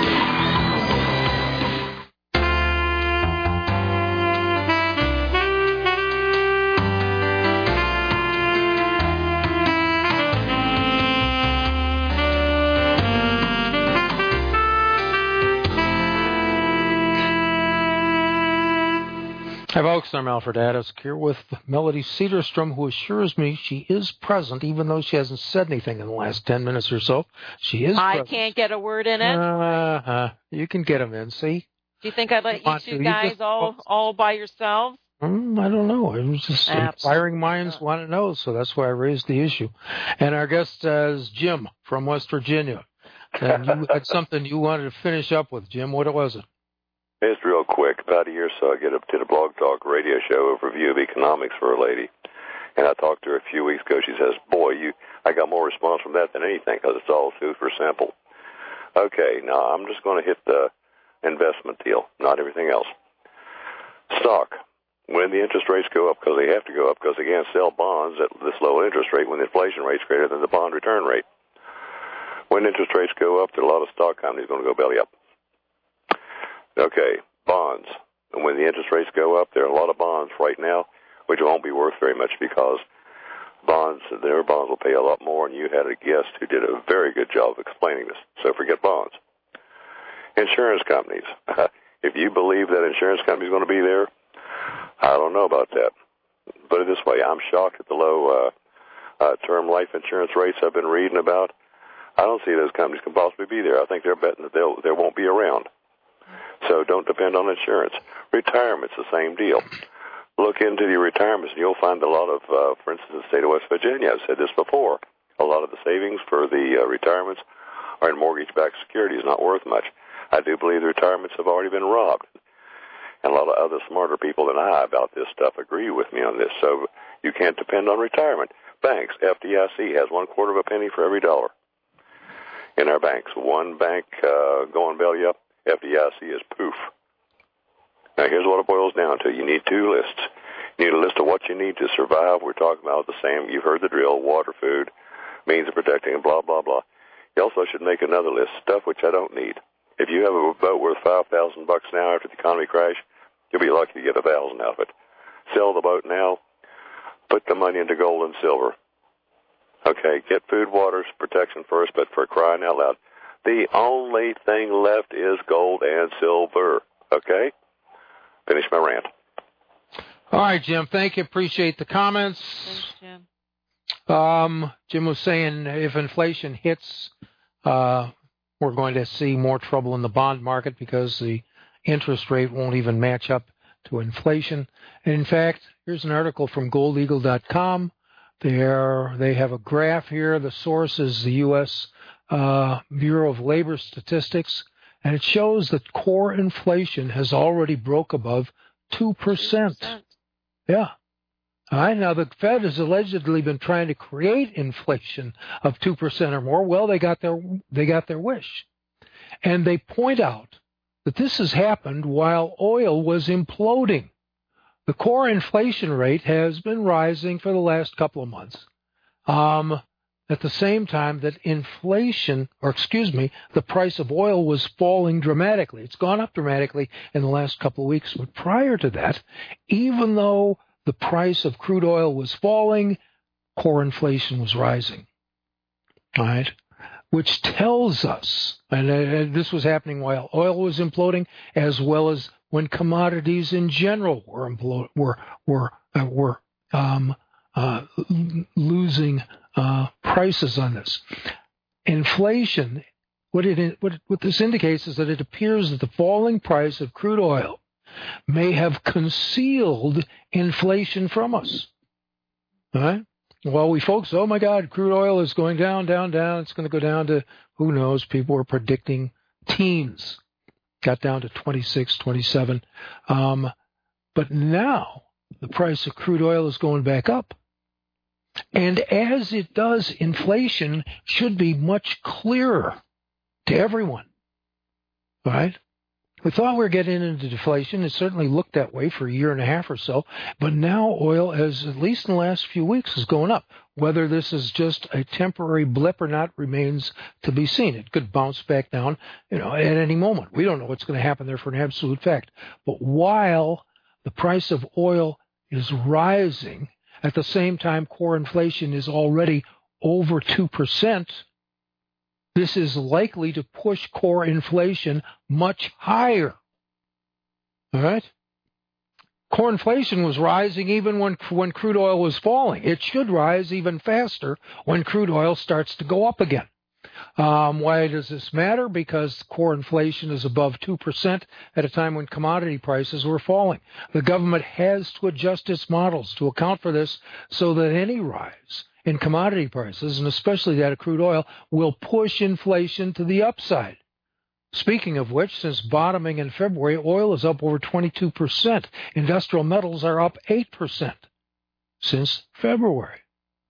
Hi, folks. I'm Alfred Addisk here with Melody Cedarstrom, who assures me she is present, even though she hasn't said anything in the last ten minutes or so. She is I present. can't get a word in it. Uh-huh. You can get them in, see? Do you think I'd let you Want two to. guys You just- all all by yourselves? Mm, I don't know. It was just Absolutely inquiring minds not. want to know, so that's why I raised the issue. And our guest uh, is Jim from West Virginia. And you had something you wanted to finish up with, Jim. What was it? It's real quick. About a year or so, I get up, did a blog talk radio show overview of economics for a lady. And I talked to her a few weeks ago. She says, boy, you, I got more response from that than anything because it's all super simple. Okay, now I'm just going to hit the investment deal, not everything else. Stock. When the interest rates go up, because they have to go up, because they can't sell bonds at this low interest rate when the inflation rate's greater than the bond return rate. When interest rates go up, there are a lot of stock companies going to go belly up. Okay, bonds. And when the interest rates go up, there are a lot of bonds right now which won't be worth very much because bonds, their bonds will pay a lot more, and you had a guest who did a very good job of explaining this. So forget bonds. Insurance companies. If you believe that insurance companies are going to be there, I don't know about that. Put it this way, I'm shocked at the low uh, uh, term life insurance rates I've been reading about. I don't see those companies can possibly be there. I think they're betting that they'll, they won't be around. So don't depend on insurance. Retirement's the same deal. Look into the retirements, and you'll find a lot of, uh, for instance, the state of West Virginia, I've said this before, a lot of the savings for the uh, retirements are in mortgage-backed securities, not worth much. I do believe the retirements have already been robbed. And a lot of other smarter people than I about this stuff agree with me on this. So you can't depend on retirement. Banks, F D I C has one quarter of a penny for every dollar in our banks. One bank uh, going belly up, F D I C is poof. Now here's what it boils down to. You need two lists. You need a list of what you need to survive. We're talking about the same. You've heard the drill, water, food, means of protecting, and blah, blah, blah. You also should make another list, stuff which I don't need. If you have a boat worth five thousand bucks now after the economy crash, you'll be lucky to get a thousand out of it. Sell the boat now. Put the money into gold and silver. Okay, get food, water, protection first, but for crying out loud, the only thing left is gold and silver. Okay? Finish my rant. All right, Jim. Thank you. Appreciate the comments. Thanks, Jim. Um, Jim was saying if inflation hits, uh, we're going to see more trouble in the bond market because the interest rate won't even match up to inflation. And in fact, here's an article from gold eagle dot com. There, they have a graph here. The source is the U S Uh, Bureau of Labor Statistics, and it shows that core inflation has already broke above two percent. Yeah. All right, now the Fed has allegedly been trying to create inflation of two percent or more. Well, they got their they got their wish. And they point out that this has happened while oil was imploding. The core inflation rate has been rising for the last couple of months. Um, at the same time that inflation, or excuse me, the price of oil was falling dramatically. It's gone up dramatically in the last couple of weeks. But prior to that, even though the price of crude oil was falling, core inflation was rising. All right? Which tells us, and uh, this was happening while oil was imploding, as well as when commodities in general were implo- were were uh, were um, uh, losing uh, prices on this. Inflation, what it what, what this indicates is that it appears that the falling price of crude oil may have concealed inflation from us. All right? Well, we folks, oh my God, crude oil is going down, down, down. It's going to go down to, who knows, people were predicting teens. Got down to twenty-six, twenty-seven. Um, but now the price of crude oil is going back up. And as it does, inflation should be much clearer to everyone. All right? We thought we were getting into deflation. It certainly looked that way for a year and a half or so. But now oil, as at least in the last few weeks, is going up. Whether this is just a temporary blip or not remains to be seen. It could bounce back down, you know, at any moment. We don't know what's going to happen there for an absolute fact. But while the price of oil is rising, at the same time core inflation is already over two percent, this is likely to push core inflation much higher. All right? Core inflation was rising even when when crude oil was falling. It should rise even faster when crude oil starts to go up again. Um, why does this matter? Because core inflation is above two percent at a time when commodity prices were falling. The government has to adjust its models to account for this so that any rise in commodity prices, and especially that of crude oil, will push inflation to the upside. Speaking of which, since bottoming in February, oil is up over twenty-two percent. Industrial metals are up eight percent since February.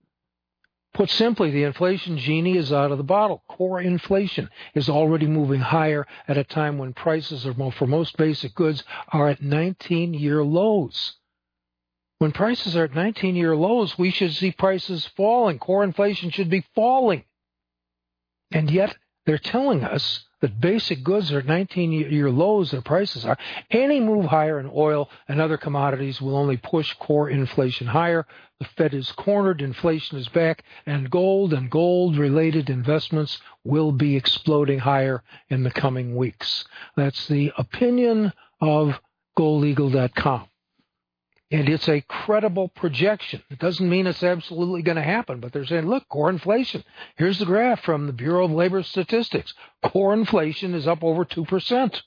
Put simply, the inflation genie is out of the bottle. Core inflation is already moving higher at a time when prices are, for most basic goods are at nineteen-year lows. When prices are at nineteen-year lows, we should see prices falling. Core inflation should be falling. And yet, they're telling us that basic goods are at nineteen-year lows, their prices are. Any move higher in oil and other commodities will only push core inflation higher. The Fed is cornered, inflation is back, and gold and gold-related investments will be exploding higher in the coming weeks. That's the opinion of gold eagle dot com. And it's a credible projection. It doesn't mean it's absolutely going to happen, but they're saying, look, core inflation. Here's the graph from the Bureau of Labor Statistics. Core inflation is up over two percent.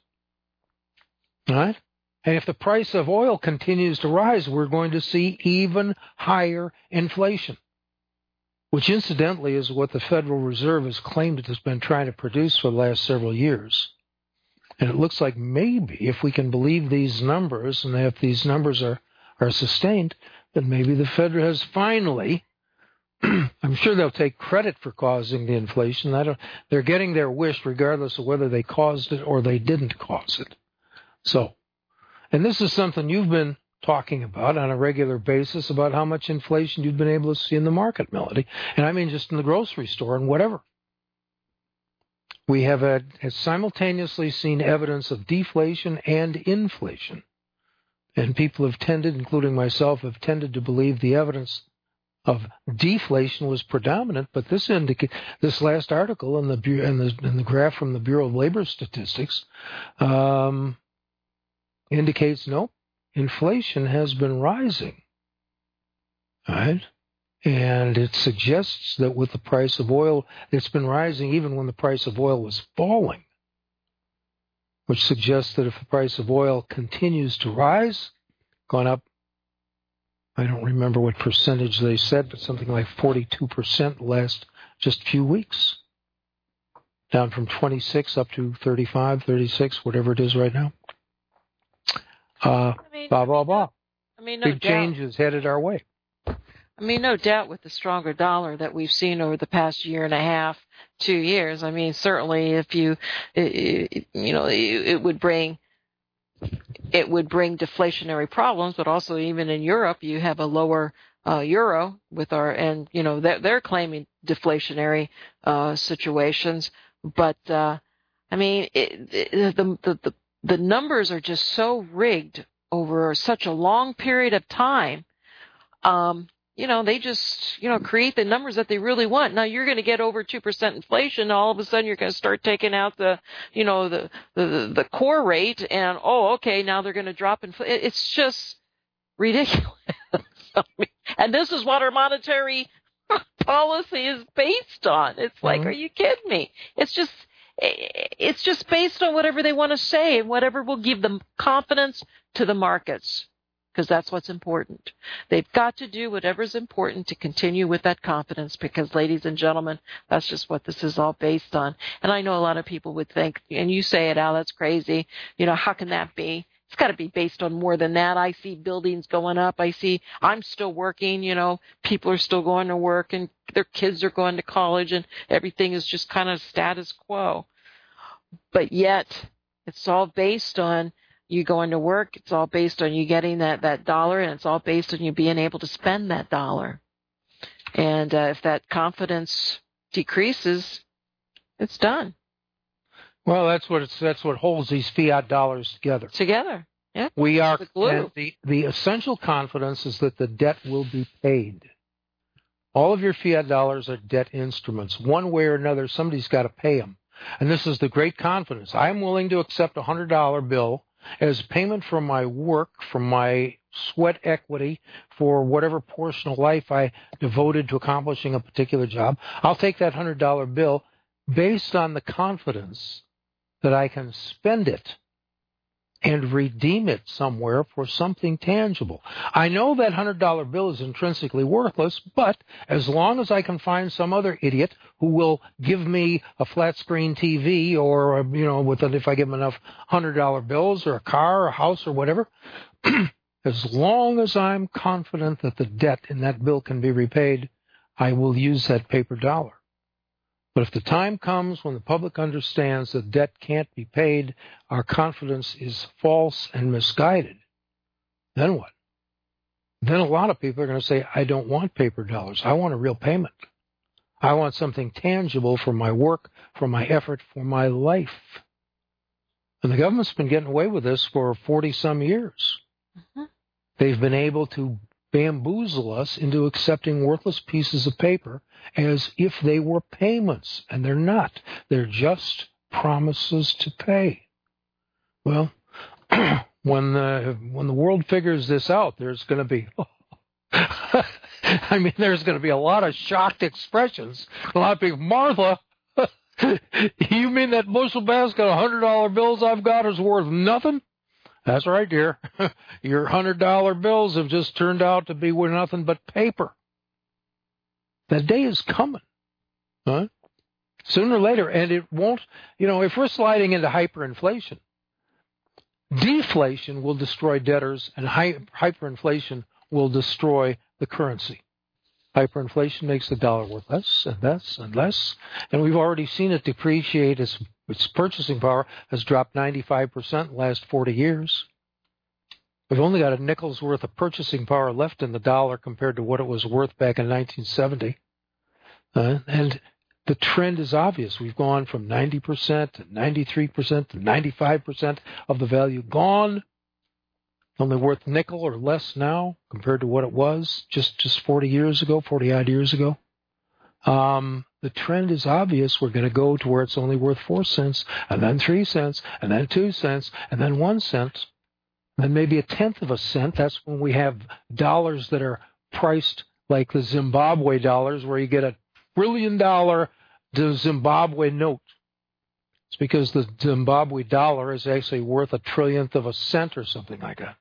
All right? And if the price of oil continues to rise, we're going to see even higher inflation, which incidentally is what the Federal Reserve has claimed it has been trying to produce for the last several years. And it looks like maybe if we can believe these numbers, and if these numbers are are sustained, then maybe the Fed has finally, I'm sure they'll take credit for causing the inflation. I don't, they're getting their wish regardless of whether they caused it or they didn't cause it. So, and this is something you've been talking about on a regular basis, about how much inflation you've been able to see in the market, Melody. And I mean just in the grocery store and whatever. We have, had, have simultaneously seen evidence of deflation and inflation. And people have tended, including myself, have tended to believe the evidence of deflation was predominant. But this indica- this last article in the, in the in the graph from the Bureau of Labor Statistics um, indicates no, inflation has been rising. All right, and it suggests that with the price of oil, it's been rising even when the price of oil was falling, which suggests that if the price of oil continues to rise, gone up, I don't remember what percentage they said, but something like forty-two percent the last just few weeks, down from twenty-six up to thirty-five, thirty-six, whatever it is right now. Uh, I mean, blah, blah, blah. I mean, no Big doubt. change is headed our way. I mean, no doubt with the stronger dollar that we've seen over the past year and a half, two years. I mean, certainly if you, it, you know, it, it would bring, it would bring deflationary problems, but also even in Europe, you have a lower uh, euro with our, and, you know, they're, they're claiming deflationary uh, situations. But, uh, I mean, it, it, the, the, the, the numbers are just so rigged over such a long period of time. Um, you know, they just, you know, create the numbers that they really want. Now you're going to get over two percent inflation. All of a sudden you're going to start taking out the, you know, the, the, the core rate and, oh, okay, now they're going to drop inflation. It's just ridiculous. And this is what our monetary policy is based on. It's like, mm-hmm. Are you kidding me? It's just, it's just based on whatever they want to say and whatever will give them confidence to the markets, because that's what's important. They've got to do whatever's important to continue with that confidence, because, ladies and gentlemen, that's just what this is all based on. And I know a lot of people would think, and you say it, Al, that's crazy. You know, how can that be? It's got to be based on more than that. I see buildings going up. I see I'm still working, you know, people are still going to work and their kids are going to college and everything is just kind of status quo. But yet it's all based on you going to work. It's all based on you getting that, that dollar, and it's all based on you being able to spend that dollar. And uh, if that confidence decreases, it's done. Well, that's what it's, that's what holds these fiat dollars together. Together, yeah. We are the glue. And the the essential confidence is that the debt will be paid. All of your fiat dollars are debt instruments. One way or another, somebody's got to pay them, and this is the great confidence. I'm willing to accept a hundred dollar bill as payment for my work, for my sweat equity, for whatever portion of life I devoted to accomplishing a particular job. I'll take that hundred dollar bill based on the confidence that I can spend it and redeem it somewhere for something tangible. I know that one hundred dollar bill is intrinsically worthless, but as long as I can find some other idiot who will give me a flat screen T V or, you know, with it, if I give him enough one hundred dollar bills or a car or a house or whatever, as long as I'm confident that the debt in that bill can be repaid, I will use that paper dollar. But if the time comes when the public understands that debt can't be paid, our confidence is false and misguided, then what? Then a lot of people are going to say, I don't want paper dollars. I want a real payment. I want something tangible for my work, for my effort, for my life. And the government's been getting away with this for forty-some years. Mm-hmm. They've been able to bamboozle us into accepting worthless pieces of paper as if they were payments, and they're not. They're just promises to pay. Well, when the when the world figures this out, there's going to be, I mean, there's going to be a lot of shocked expressions. A lot of people, Martha, you mean that bushel basket of one hundred dollar bills I've got is worth nothing? That's right, dear. Your one hundred dollar bills have just turned out to be worth nothing but paper. That day is coming, huh? Sooner or later, and it won't, you know, if we're sliding into hyperinflation, deflation will destroy debtors and hy- hyperinflation will destroy the currency. Hyperinflation makes the dollar worth less and less and less, and we've already seen it depreciate. Its, its purchasing power has dropped ninety-five percent in the last forty years. We've only got a nickel's worth of purchasing power left in the dollar compared to what it was worth back in nineteen seventy. Uh, and the trend is obvious. We've gone from ninety percent to ninety-three percent to ninety-five percent of the value gone. Only worth nickel or less now compared to what it was just, just forty years ago, forty-odd years ago. Um, the trend is obvious. We're going to go to where it's only worth four cents, and then three cents, and then two cents, and then one cent, and then maybe a tenth of a cent. That's when we have dollars that are priced like the Zimbabwe dollars, where you get a trillion dollar Zimbabwe note. It's because the Zimbabwe dollar is actually worth a trillionth of a cent or something like that.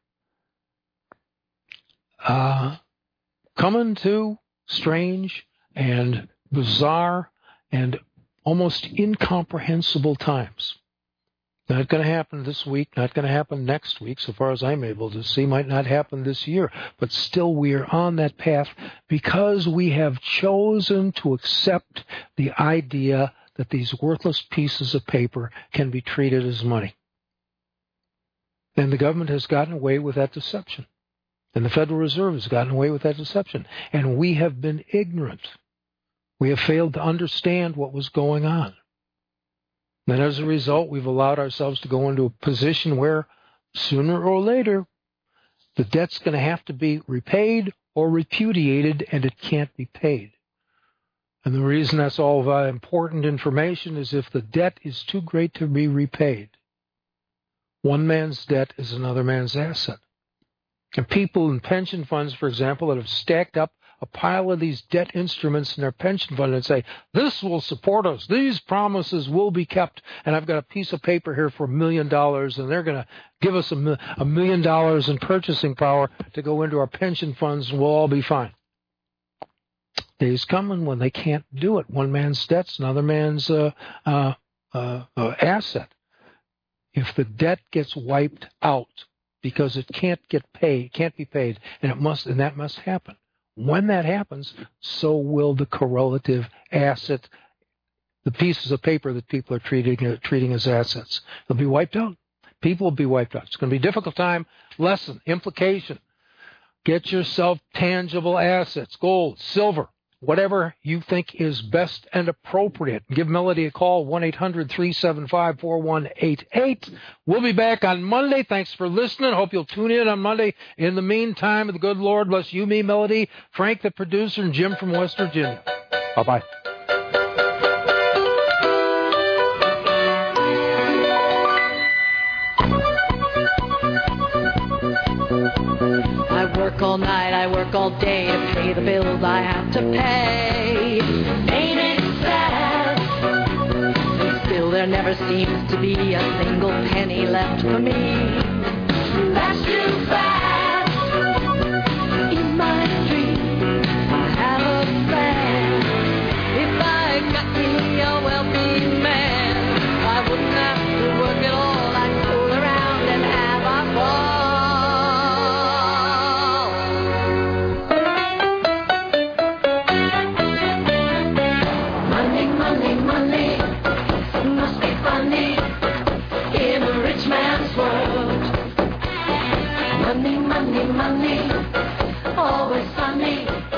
Uh, coming to strange and bizarre and almost incomprehensible times. Not going to happen this week, not going to happen next week, so far as I'm able to see, might not happen this year, but still we are on that path because we have chosen to accept the idea that these worthless pieces of paper can be treated as money. And the government has gotten away with that deception. And the Federal Reserve has gotten away with that deception. And we have been ignorant. We have failed to understand what was going on. And as a result, we've allowed ourselves to go into a position where sooner or later, the debt's going to have to be repaid or repudiated, and it can't be paid. And the reason that's all uh, important information is if the debt is too great to be repaid, one man's debt is another man's asset. And people in pension funds, for example, that have stacked up a pile of these debt instruments in their pension fund and say, this will support us, these promises will be kept, and I've got a piece of paper here for a million dollars, and they're going to give us a, a million dollars in purchasing power to go into our pension funds, and we'll all be fine. Days coming when they can't do it. One man's debt's another man's uh, uh, uh, uh, asset. If the debt gets wiped out because it can't get paid, can't be paid, and it must, and that must happen. When that happens, so will the correlative asset, the pieces of paper that people are treating uh, treating as assets. They'll be wiped out. People will be wiped out. It's going to be a difficult time. Lesson, implication. Get yourself tangible assets, gold, silver, whatever you think is best and appropriate. Give Melody a call, one eight hundred three seven five four one eight eight. We'll be back on Monday. Thanks for listening. Hope you'll tune in on Monday. In the meantime, the good Lord bless you, me, Melody, Frank, the producer, and Jim from West Virginia. Bye-bye. I work all night, I work all day to pay the bills I have to pay. Ain't it sad? And still there never seems to be a single penny left for me. That's too bad. In my dream, I have a plan. If I got me a wealthy man, I wouldn't have to work at all. I'd fool around and have a ball. Money, money, always funny.